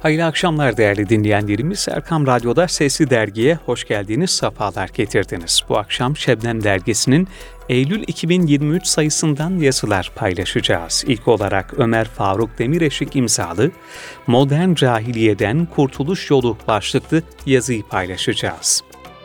Hayırlı akşamlar değerli dinleyenlerimiz. Erkam Radyo'da Sesli Dergi'ye hoş geldiniz, sefalar getirdiniz. Bu akşam Şebnem Dergisi'nin Eylül 2023 sayısından yazılar paylaşacağız. İlk olarak Ömer Faruk Demireşik imzalı Modern Cahiliyeden Kurtuluş Yolu başlıklı yazıyı paylaşacağız.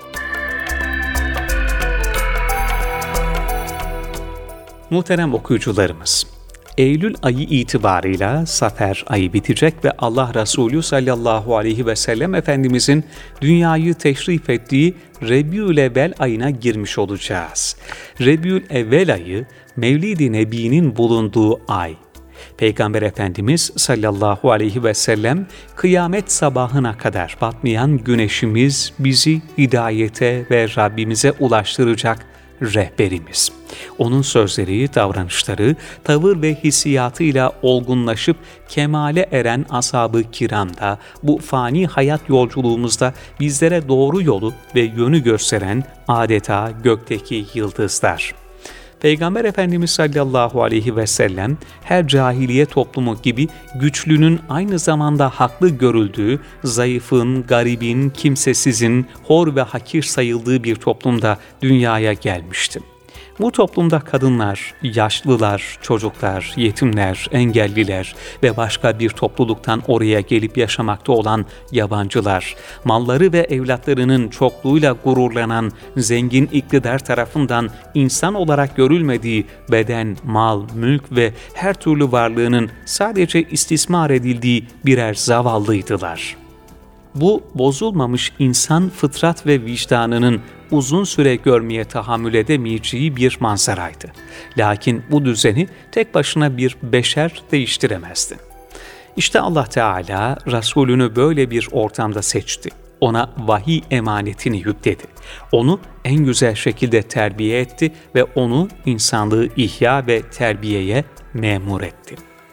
Muhterem okuyucularımız, Eylül ayı itibarıyla Safer ayı bitecek ve Allah Resulü sallallahu aleyhi ve sellem Efendimizin dünyayı teşrif ettiği Rebiülevvel ayına girmiş olacağız. Rebiülevvel ayı, Mevlid-i Nebi'nin bulunduğu ay. Peygamber Efendimiz sallallahu aleyhi ve sellem, kıyamet sabahına kadar batmayan güneşimiz bizi hidayete ve Rabbimize ulaştıracak rehberimiz. Onun sözleri, davranışları, tavır ve hissiyatıyla olgunlaşıp kemale eren ashab-ı kiram da bu fani hayat yolculuğumuzda bizlere doğru yolu ve yönü gösteren adeta gökteki yıldızlar. Peygamber Efendimiz sallallahu aleyhi ve sellem her cahiliye toplumu gibi güçlünün aynı zamanda haklı görüldüğü, zayıfın, garibin, kimsesizin, hor ve hakir sayıldığı bir toplumda dünyaya gelmişti. Bu toplumda kadınlar, yaşlılar, çocuklar, yetimler, engelliler ve başka bir topluluktan oraya gelip yaşamakta olan yabancılar, malları ve evlatlarının çokluğuyla gururlanan zengin iktidar tarafından insan olarak görülmediği beden, mal, mülk ve her türlü varlığının sadece istismar edildiği birer zavallıydılar. Bu bozulmamış insan fıtrat ve vicdanının uzun süre görmeye tahammül edemeyeceği bir manzaraydı. Lakin bu düzeni tek başına bir beşer değiştiremezdi. İşte Allah Teala Resulünü böyle bir ortamda seçti. Ona vahiy emanetini yükledi. Onu en güzel şekilde terbiye etti ve onu insanlığı ihya ve terbiyeye memur etti.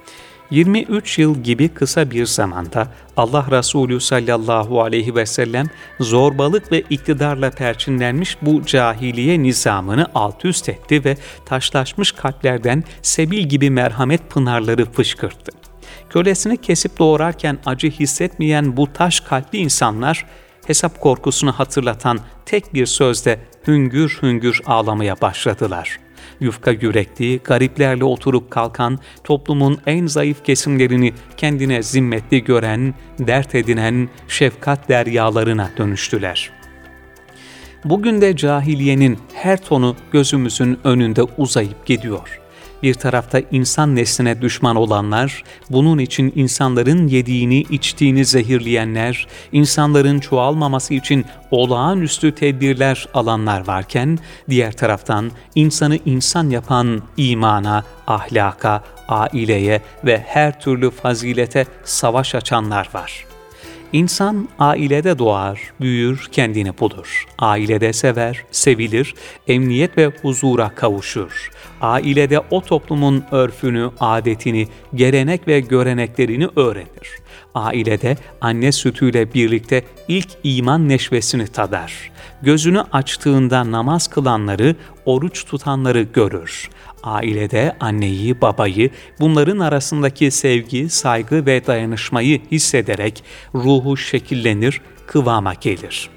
23 yıl gibi kısa bir zamanda Allah Resulü sallallahu aleyhi ve sellem zorbalık ve iktidarla perçinlenmiş bu cahiliye nizamını alt üst etti ve taşlaşmış kalplerden sebil gibi merhamet pınarları fışkırttı. Kölesini kesip doğrarken acı hissetmeyen bu taş kalpli insanlar hesap korkusunu hatırlatan tek bir sözle hüngür hüngür ağlamaya başladılar. Yufka yürekli, gariplerle oturup kalkan, toplumun en zayıf kesimlerini kendine zimmetli gören, dert edinen şefkat deryalarına dönüştüler. Bugün de cahiliyenin her tonu gözümüzün önünde uzayıp gidiyor. Bir tarafta insan nesline düşman olanlar, bunun için insanların yediğini, içtiğini zehirleyenler, insanların çoğalmaması için olağanüstü tedbirler alanlar varken, diğer taraftan insanı insan yapan imana, ahlaka, aileye ve her türlü fazilete savaş açanlar var. İnsan ailede doğar, büyür, kendini bulur. Ailede sever, sevilir, emniyet ve huzura kavuşur. Ailede o toplumun örfünü, adetini, gelenek ve göreneklerini öğrenir. Ailede anne sütüyle birlikte ilk iman neşvesini tadar. Gözünü açtığında namaz kılanları, oruç tutanları görür. Ailede anneyi, babayı, bunların arasındaki sevgi, saygı ve dayanışmayı hissederek ruhu şekillenir, kıvama gelir.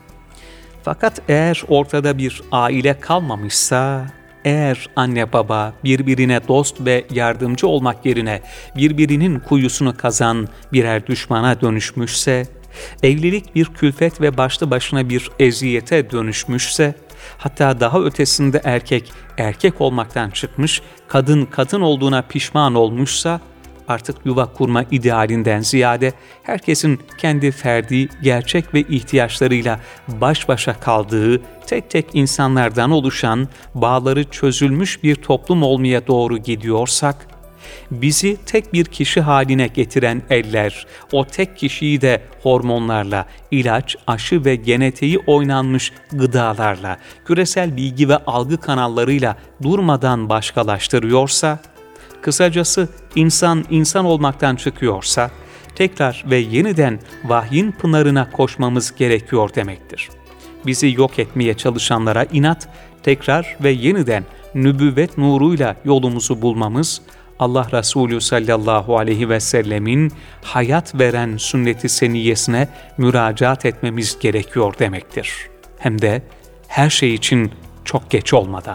Fakat eğer ortada bir aile kalmamışsa, eğer anne baba birbirine dost ve yardımcı olmak yerine birbirinin kuyusunu kazan birer düşmana dönüşmüşse, evlilik bir külfet ve başlı başına bir eziyete dönüşmüşse, hatta daha ötesinde erkek olmaktan çıkmış, kadın olduğuna pişman olmuşsa, artık yuva kurma idealinden ziyade herkesin kendi ferdi, gerçek ve ihtiyaçlarıyla baş başa kaldığı, tek tek insanlardan oluşan, bağları çözülmüş bir toplum olmaya doğru gidiyorsak, bizi tek bir kişi haline getiren eller, o tek kişiyi de hormonlarla, ilaç, aşı ve genetiği oynanmış gıdalarla, küresel bilgi ve algı kanallarıyla durmadan başkalaştırıyorsa, kısacası insan olmaktan çıkıyorsa, tekrar ve yeniden vahyin pınarına koşmamız gerekiyor demektir. Bizi yok etmeye çalışanlara inat, tekrar ve yeniden nübüvvet nuruyla yolumuzu bulmamız, Allah Resulü sallallahu aleyhi ve sellemin hayat veren sünnet-i seniyyesine müracaat etmemiz gerekiyor demektir. Hem de her şey için çok geç olmadan.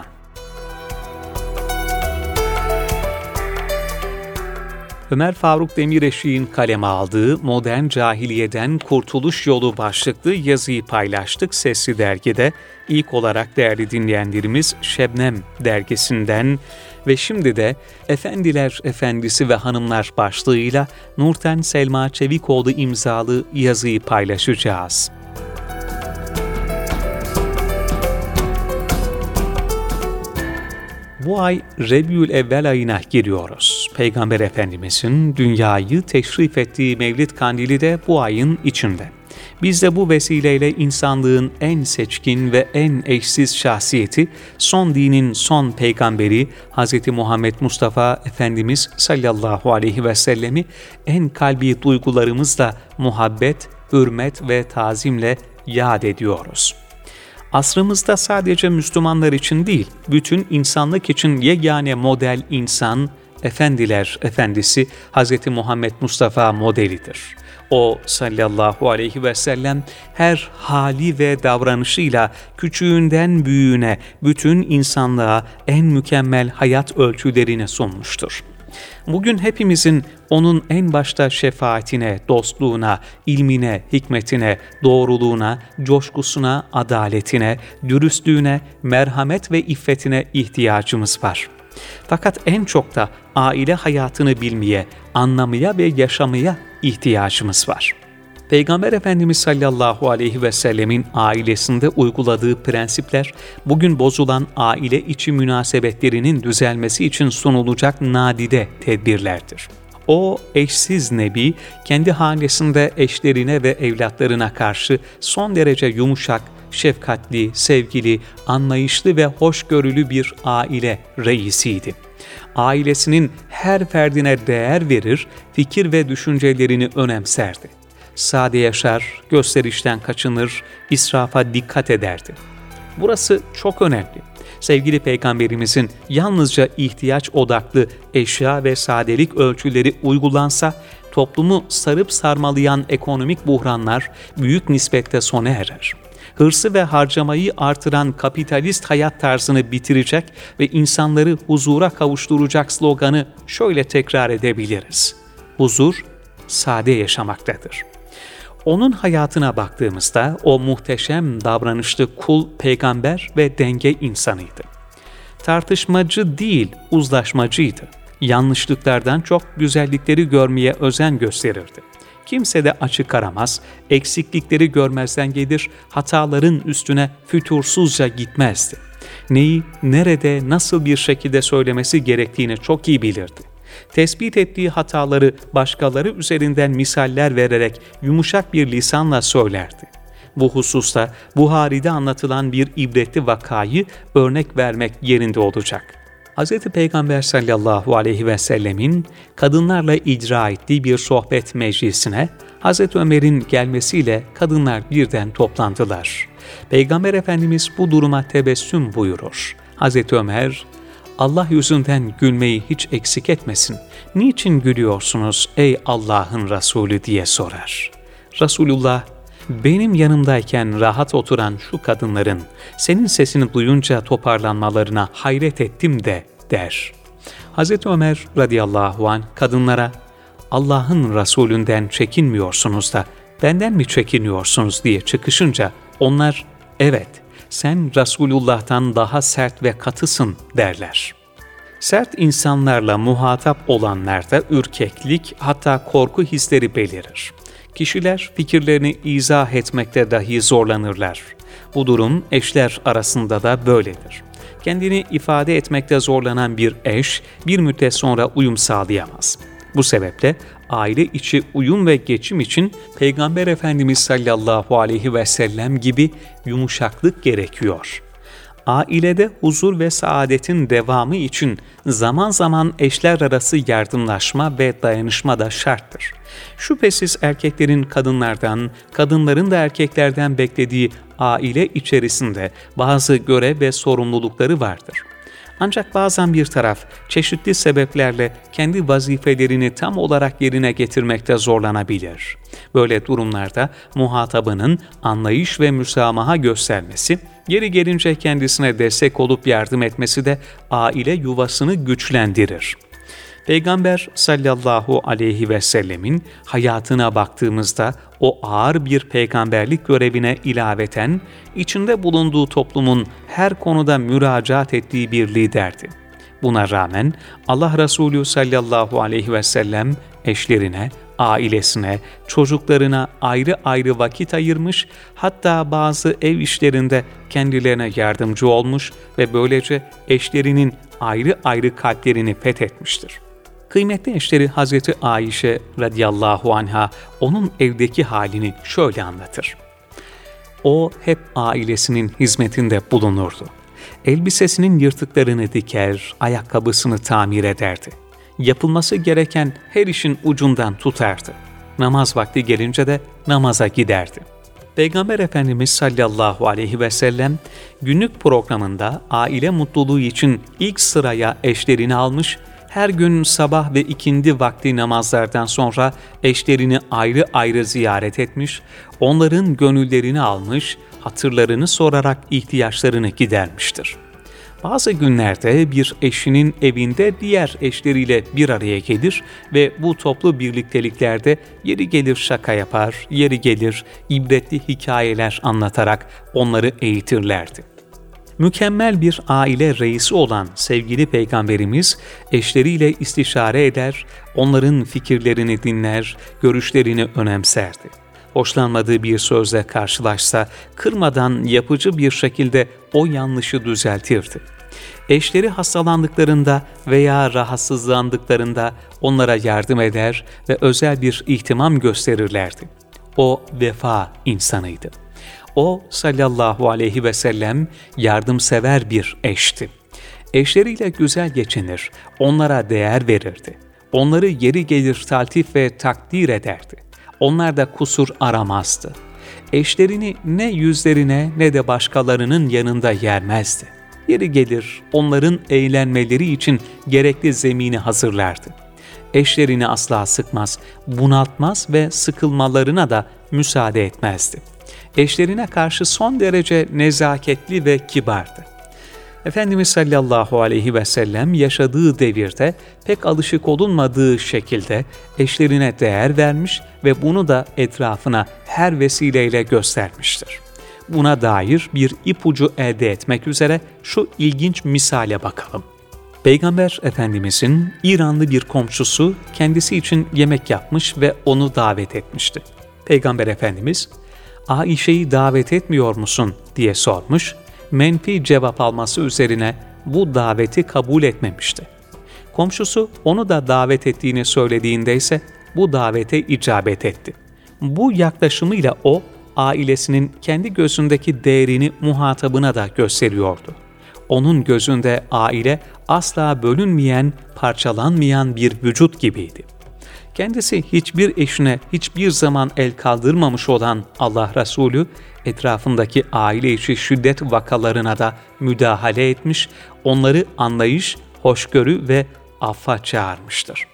Ömer Faruk Demireşik'in kaleme aldığı Modern Cahiliye'den Kurtuluş Yolu başlıklı yazıyı paylaştık Sesli Dergi'de. İlk olarak değerli dinleyenlerimiz Şebnem dergisinden ve şimdi de Efendiler Efendisi ve Hanımlar başlığıyla Nurten Selma Çevikoğlu imzalı yazıyı paylaşacağız. Bu ay Rebiülevvel ayına giriyoruz. Peygamber Efendimizin dünyayı teşrif ettiği Mevlid Kandili de bu ayın içinde. Biz de bu vesileyle insanlığın en seçkin ve en eşsiz şahsiyeti, son dinin son peygamberi Hz. Muhammed Mustafa Efendimiz sallallahu aleyhi ve sellemi en kalbi duygularımızla muhabbet, hürmet ve tazimle yad ediyoruz. Asrımızda sadece Müslümanlar için değil, bütün insanlık için yegane model insan, Efendiler Efendisi Hz. Muhammed Mustafa modelidir. O sallallahu aleyhi ve sellem her hali ve davranışıyla küçüğünden büyüğüne bütün insanlığa en mükemmel hayat ölçülerini sunmuştur. Bugün hepimizin onun en başta şefaatine, dostluğuna, ilmine, hikmetine, doğruluğuna, coşkusuna, adaletine, dürüstlüğüne, merhamet ve iffetine ihtiyacımız var. Fakat en çok da aile hayatını bilmeye, anlamaya ve yaşamaya ihtiyacımız var. Peygamber Efendimiz sallallahu aleyhi ve sellemin ailesinde uyguladığı prensipler, bugün bozulan aile içi münasebetlerinin düzelmesi için sunulacak nadide tedbirlerdir. O eşsiz Nebi, kendi hanesinde eşlerine ve evlatlarına karşı son derece yumuşak, şefkatli, sevgili, anlayışlı ve hoşgörülü bir aile reisiydi. Ailesinin her ferdine değer verir, fikir ve düşüncelerini önemserdi. Sade yaşar, gösterişten kaçınır, israfa dikkat ederdi. Burası çok önemli. Sevgili Peygamberimizin yalnızca ihtiyaç odaklı eşya ve sadelik ölçüleri uygulansa, toplumu sarıp sarmalayan ekonomik buhranlar büyük nispette sona erer. Hırsı ve harcamayı artıran kapitalist hayat tarzını bitirecek ve insanları huzura kavuşturacak sloganı şöyle tekrar edebiliriz: huzur, sade yaşamaktadır. Onun hayatına baktığımızda o muhteşem davranışlı kul peygamber ve denge insanıydı. Tartışmacı değil, uzlaşmacıydı. Yanlışlıklardan çok güzellikleri görmeye özen gösterirdi. Kimse de açık aramaz, eksiklikleri görmezden gelir, hataların üstüne fütursuzca gitmezdi. Neyi, nerede, nasıl bir şekilde söylemesi gerektiğini çok iyi bilirdi. Tespit ettiği hataları başkaları üzerinden misaller vererek yumuşak bir lisanla söylerdi. Bu hususta Buhari'de anlatılan bir ibretli vakayı örnek vermek yerinde olacak. Hz. Peygamber sallallahu aleyhi ve sellemin kadınlarla icra ettiği bir sohbet meclisine Hz. Ömer'in gelmesiyle kadınlar birden toplandılar. Peygamber Efendimiz bu duruma tebessüm buyurur. Hz. Ömer, Allah yüzünden gülmeyi hiç eksik etmesin. Niçin gülüyorsunuz ey Allah'ın Resulü diye sorar. Resulullah, benim yanımdayken rahat oturan şu kadınların senin sesini duyunca toparlanmalarına hayret ettim de der. Hz. Ömer radıyallahu anh kadınlara Allah'ın Resulünden çekinmiyorsunuz da benden mi çekiniyorsunuz diye çıkışınca onlar evet sen Resulullah'tan daha sert ve katısın derler. Sert insanlarla muhatap olanlarda ürkeklik hatta korku hisleri belirir. Kişiler fikirlerini izah etmekte dahi zorlanırlar. Bu durum eşler arasında da böyledir. Kendini ifade etmekte zorlanan bir eş bir müddet sonra uyum sağlayamaz. Bu sebeple aile içi uyum ve geçim için Peygamber Efendimiz sallallahu aleyhi ve sellem gibi yumuşaklık gerekiyor. Ailede huzur ve saadetin devamı için zaman zaman eşler arası yardımlaşma ve dayanışma da şarttır. Şüphesiz erkeklerin kadınlardan, kadınların da erkeklerden beklediği aile içerisinde bazı görev ve sorumlulukları vardır. Ancak bazen bir taraf çeşitli sebeplerle kendi vazifelerini tam olarak yerine getirmekte zorlanabilir. Böyle durumlarda muhatabının anlayış ve müsamaha göstermesi, yeri gelince kendisine destek olup yardım etmesi de aile yuvasını güçlendirir. Peygamber sallallahu aleyhi ve sellemin hayatına baktığımızda o ağır bir peygamberlik görevine ilaveten içinde bulunduğu toplumun her konuda müracaat ettiği bir liderdi. Buna rağmen Allah Resulü sallallahu aleyhi ve sellem eşlerine, ailesine, çocuklarına ayrı ayrı vakit ayırmış, hatta bazı ev işlerinde kendilerine yardımcı olmuş ve böylece eşlerinin ayrı ayrı kalplerini fethetmiştir. Kıymetli eşleri Hazreti Ayşe radıyallahu anha onun evdeki halini şöyle anlatır. O hep ailesinin hizmetinde bulunurdu. Elbisesinin yırtıklarını diker, ayakkabısını tamir ederdi. Yapılması gereken her işin ucundan tutardı. Namaz vakti gelince de namaza giderdi. Peygamber Efendimiz sallallahu aleyhi ve sellem günlük programında aile mutluluğu için ilk sıraya eşlerini almış, her gün sabah ve ikindi vakti namazlardan sonra eşlerini ayrı ayrı ziyaret etmiş, onların gönüllerini almış, hatırlarını sorarak ihtiyaçlarını gidermiştir. Bazı günlerde bir eşinin evinde diğer eşleriyle bir araya gelir ve bu toplu birlikteliklerde yeri gelir şaka yapar, yeri gelir ibretli hikayeler anlatarak onları eğitirlerdi. Mükemmel bir aile reisi olan sevgili Peygamberimiz eşleriyle istişare eder, onların fikirlerini dinler, görüşlerini önemserdi. Hoşlanmadığı bir sözle karşılaşsa kırmadan yapıcı bir şekilde o yanlışı düzeltirdi. Eşleri hastalandıklarında veya rahatsızlandıklarında onlara yardım eder ve özel bir ihtimam gösterirlerdi. O vefa insanıydı. O sallallahu aleyhi ve sellem yardımsever bir eşti. Eşleriyle güzel geçinir, onlara değer verirdi. Onları yeri gelir taltif ve takdir ederdi. Onlar da kusur aramazdı. Eşlerini ne yüzlerine ne de başkalarının yanında yermezdi. Yeri gelir onların eğlenmeleri için gerekli zemini hazırlardı. Eşlerini asla sıkmaz, bunaltmaz ve sıkılmalarına da müsaade etmezdi. Eşlerine karşı son derece nezaketli ve kibardı. Efendimiz sallallahu aleyhi ve sellem yaşadığı devirde pek alışık olunmadığı şekilde eşlerine değer vermiş ve bunu da etrafına her vesileyle göstermiştir. Buna dair bir ipucu elde etmek üzere şu ilginç misale bakalım. Peygamber Efendimizin İranlı bir komşusu kendisi için yemek yapmış ve onu davet etmişti. Peygamber Efendimiz, "Aişe'yi davet etmiyor musun?" diye sormuş, menfi cevap alması üzerine bu daveti kabul etmemişti. Komşusu onu da davet ettiğini söylediğinde ise bu davete icabet etti. Bu yaklaşımıyla o, ailesinin kendi gözündeki değerini muhatabına da gösteriyordu. Onun gözünde aile asla bölünmeyen, parçalanmayan bir vücut gibiydi. Kendisi hiçbir eşine hiçbir zaman el kaldırmamış olan Allah Resulü, etrafındaki aile içi şiddet vakalarına da müdahale etmiş, onları anlayış, hoşgörü ve affa çağırmıştır.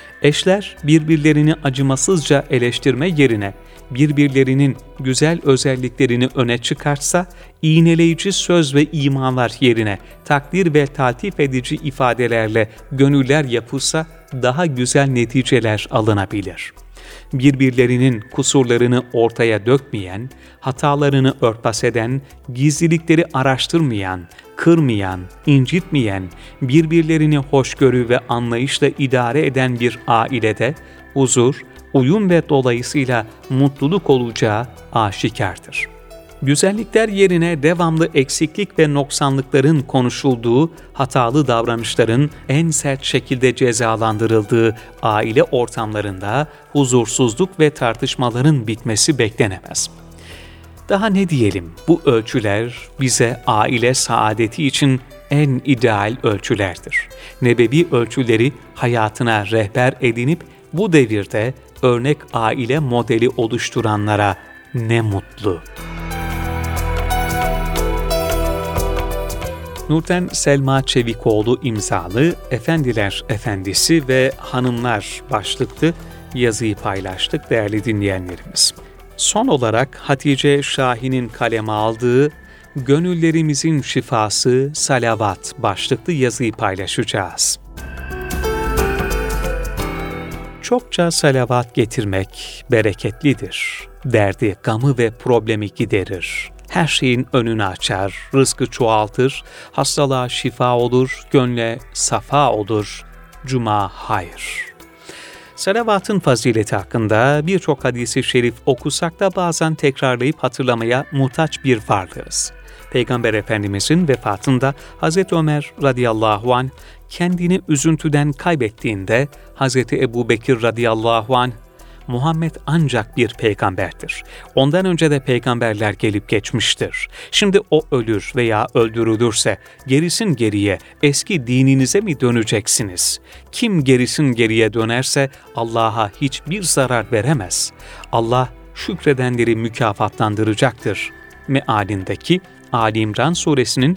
Eşler birbirlerini acımasızca eleştirme yerine birbirlerinin güzel özelliklerini öne çıkartsa, iğneleyici söz ve imalar yerine takdir ve taltif edici ifadelerle gönüller yapılsa daha güzel neticeler alınabilir. Birbirlerinin kusurlarını ortaya dökmeyen, hatalarını örtbas eden, gizlilikleri araştırmayan, kırmayan, incitmeyen, birbirlerini hoşgörü ve anlayışla idare eden bir ailede huzur, uyum ve dolayısıyla mutluluk olacağı aşikardır. Güzellikler yerine devamlı eksiklik ve noksanlıkların konuşulduğu, hatalı davranışların en sert şekilde cezalandırıldığı aile ortamlarında huzursuzluk ve tartışmaların bitmesi beklenemez. Daha ne diyelim, bu ölçüler bize aile saadeti için en ideal ölçülerdir. Nebevi ölçüleri hayatına rehber edinip bu devirde örnek aile modeli oluşturanlara ne mutlu. Nurten Selma Çevikoğlu imzalı Efendiler Efendisi ve Hanımlar başlıklı yazıyı paylaştık değerli dinleyenlerimiz. Son olarak Hatice Şahin'in kaleme aldığı Gönüllerimizin Şifası Salavat başlıklı yazıyı paylaşacağız. Çokça salavat getirmek bereketlidir. Derdi, gamı ve problemi giderir. Her şeyin önünü açar, rızkı çoğaltır, hastalığa şifa olur, gönle safa olur. Cuma hayır. Salavatın fazileti hakkında birçok hadisi şerif okusak da bazen tekrarlayıp hatırlamaya muhtaç bir varlığız. Peygamber Efendimizin vefatında Hz. Ömer radıyallahu anh kendini üzüntüden kaybettiğinde Hz. Ebu Bekir radıyallahu anh Muhammed ancak bir peygamberdir. Ondan önce de peygamberler gelip geçmiştir. Şimdi o ölür veya öldürülürse gerisin geriye eski dininize mi döneceksiniz? Kim gerisin geriye dönerse Allah'a hiçbir zarar veremez. Allah şükredenleri mükafatlandıracaktır. Mealindeki Ali İmran suresinin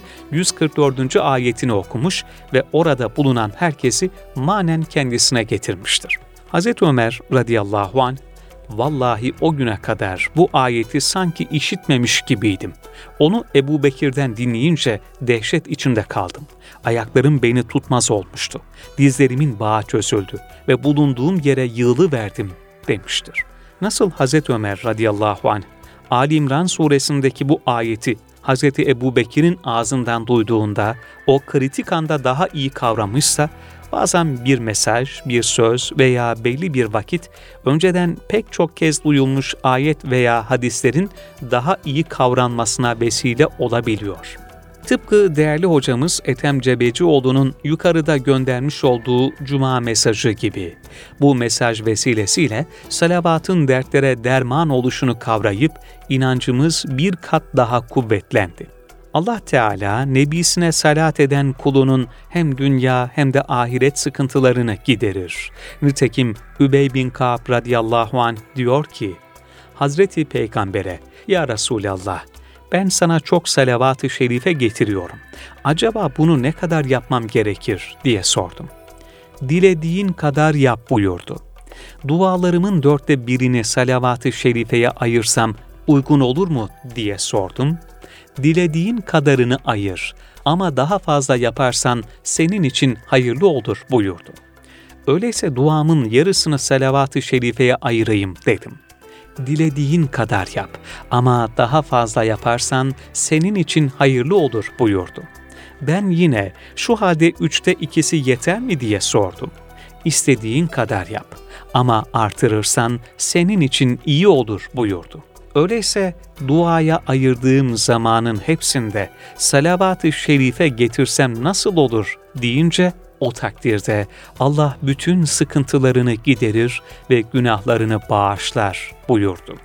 144. ayetini okumuş ve orada bulunan herkesi manen kendisine getirmiştir. Hz. Ömer radıyallahu anh, vallahi o güne kadar bu ayeti sanki işitmemiş gibiydim. Onu Ebu Bekir'den dinleyince dehşet içinde kaldım. Ayaklarım beni tutmaz olmuştu. Dizlerimin bağı çözüldü ve bulunduğum yere yığılıverdim demiştir. Nasıl Hz. Ömer radıyallahu anh, Ali İmran suresindeki bu ayeti Hz. Ebu Bekir'in ağzından duyduğunda o kritik anda daha iyi kavramışsa, bazen bir mesaj, bir söz veya belli bir vakit önceden pek çok kez duyulmuş ayet veya hadislerin daha iyi kavranmasına vesile olabiliyor. Tıpkı değerli hocamız Ethem Cebecioğlu'nun yukarıda göndermiş olduğu Cuma mesajı gibi. Bu mesaj vesilesiyle salavatın dertlere derman oluşunu kavrayıp inancımız bir kat daha kuvvetlendi. Allah Teala Nebisine salat eden kulunun hem dünya hem de ahiret sıkıntılarını giderir. Nitekim Übey bin Ka'b radıyallahu anh diyor ki, Hazreti Peygamber'e, Ya Resulallah, ben sana çok salavat-ı şerife getiriyorum. Acaba bunu ne kadar yapmam gerekir diye sordum. Dilediğin kadar yap buyurdu. Dualarımın 1/4'ini salavat-ı şerifeye ayırsam uygun olur mu diye sordum. Dilediğin kadarını ayır ama daha fazla yaparsan senin için hayırlı olur buyurdu. Öyleyse duamın yarısını salavat-ı şerifeye ayırayım dedim. Dilediğin kadar yap ama daha fazla yaparsan senin için hayırlı olur buyurdu. Ben yine şu halde 2/3 yeter mi diye sordum. İstediğin kadar yap ama artırırsan senin için iyi olur buyurdu. Öyleyse duaya ayırdığım zamanın hepsinde salavat-ı şerife getirsem nasıl olur deyince o takdirde Allah bütün sıkıntılarını giderir ve günahlarını bağışlar buyurdu.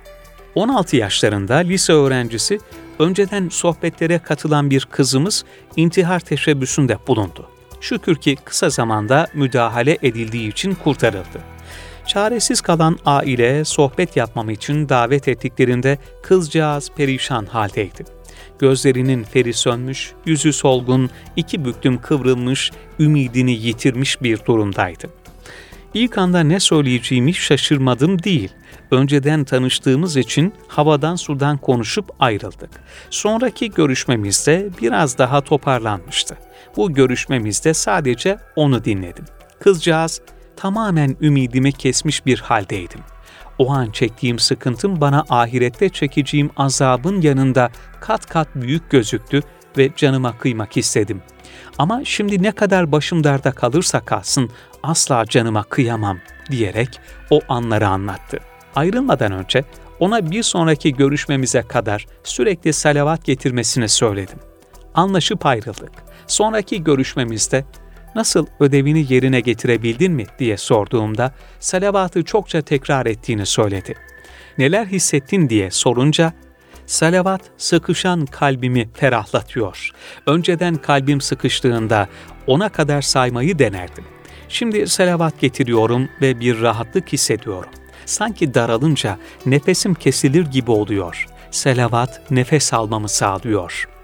16 yaşlarında lise öğrencisi önceden sohbetlere katılan bir kızımız intihar teşebbüsünde bulundu. Şükür ki kısa zamanda müdahale edildiği için kurtarıldı. Çaresiz kalan aile sohbet yapmam için davet ettiklerinde kızcağız perişan haldeydi. Gözlerinin feri sönmüş, yüzü solgun, 2 büklüm kıvrılmış, ümidini yitirmiş bir durumdaydı. İlk anda ne söyleyeceğimi şaşırmadım değil. Önceden tanıştığımız için havadan sudan konuşup ayrıldık. Sonraki görüşmemizde biraz daha toparlanmıştı. Bu görüşmemizde sadece onu dinledim. Kızcağız, tamamen ümidimi kesmiş bir haldeydim. O an çektiğim sıkıntım bana ahirette çekeceğim azabın yanında kat kat büyük gözüktü ve canıma kıymak istedim. Ama şimdi ne kadar başım darda kalırsa kalsın asla canıma kıyamam diyerek o anları anlattı. Ayrılmadan önce ona bir sonraki görüşmemize kadar sürekli salavat getirmesini söyledim. Anlaşıp ayrıldık. Sonraki görüşmemizde nasıl ödevini yerine getirebildin mi diye sorduğumda salavatı çokça tekrar ettiğini söyledi. Neler hissettin diye sorunca salavat sıkışan kalbimi ferahlatıyor. Önceden kalbim sıkıştığında ona kadar saymayı denerdim. Şimdi salavat getiriyorum ve bir rahatlık hissediyorum. Sanki daralınca nefesim kesilir gibi oluyor. Salavat nefes almamı sağlıyor.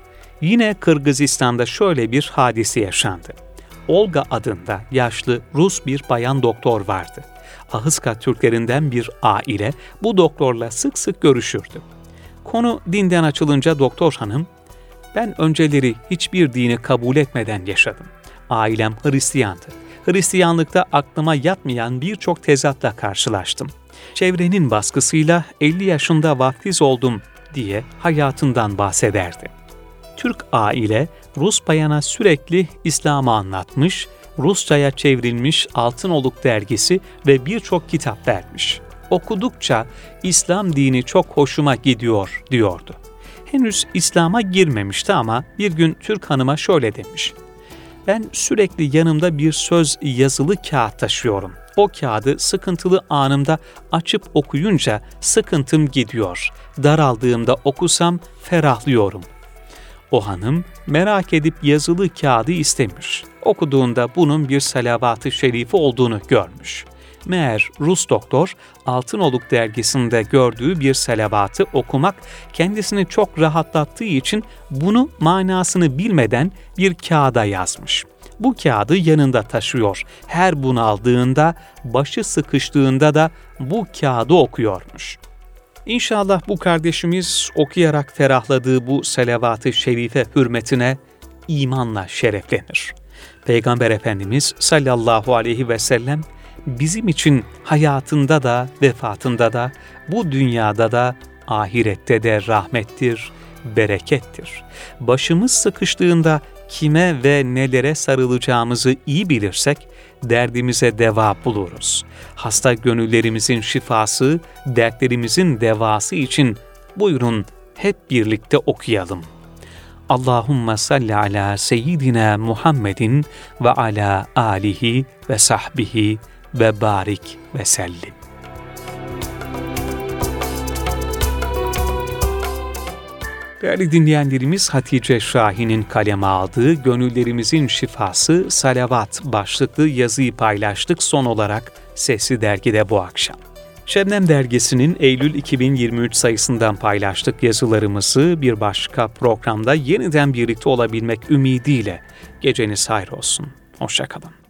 Yine Kırgızistan'da şöyle bir hadise yaşandı. Olga adında yaşlı Rus bir bayan doktor vardı. Ahıska Türklerinden bir aile bu doktorla sık sık görüşürdü. Konu dinden açılınca doktor hanım, "Ben önceleri hiçbir dini kabul etmeden yaşadım. Ailem Hristiyandı. Hristiyanlıkta aklıma yatmayan birçok tezatla karşılaştım. Çevrenin baskısıyla 50 yaşında vaftiz oldum" diye hayatından bahsederdi. Türk aile Rus bayana sürekli İslam'ı anlatmış, Rusçaya çevrilmiş Altınoluk dergisi ve birçok kitap vermiş. Okudukça İslam dini çok hoşuma gidiyor diyordu. Henüz İslam'a girmemişti ama bir gün Türk hanıma şöyle demiş: "Ben sürekli yanımda bir söz yazılı kağıt taşıyorum. O kağıdı sıkıntılı anımda açıp okuyunca sıkıntım gidiyor. Daraldığımda okusam ferahlıyorum." O hanım merak edip yazılı kağıdı istemiş. Okuduğunda bunun bir salavat-ı şerifi olduğunu görmüş. Meğer Rus doktor Altınoluk dergisinde gördüğü bir salavatı okumak kendisini çok rahatlattığı için bunu manasını bilmeden bir kağıda yazmış. Bu kağıdı yanında taşıyor. Her bunaldığında, başı sıkıştığında da bu kağıdı okuyormuş. İnşallah bu kardeşimiz okuyarak ferahladığı bu salavat-ı şerife hürmetine imanla şereflenir. Peygamber Efendimiz sallallahu aleyhi ve sellem bizim için hayatında da, vefatında da, bu dünyada da, ahirette de rahmettir, berekettir. Başımız sıkıştığında kime ve nelere sarılacağımızı iyi bilirsek, derdimize deva buluruz. Hasta gönüllerimizin şifası, dertlerimizin devası için buyurun hep birlikte okuyalım. Allahümme salli ala seyyidina Muhammedin ve ala alihi ve sahbihi ve barik ve sellim. Değerli dinleyenlerimiz, Hatice Şahin'in kaleme aldığı Gönüllerimizin Şifası Salavat başlıklı yazıyı paylaştık son olarak Sesli Dergi'de bu akşam. Şebnem Dergisi'nin Eylül 2023 sayısından paylaştık yazılarımızı. Bir başka programda yeniden birlikte olabilmek ümidiyle geceniz hayır olsun. Hoşça kalın.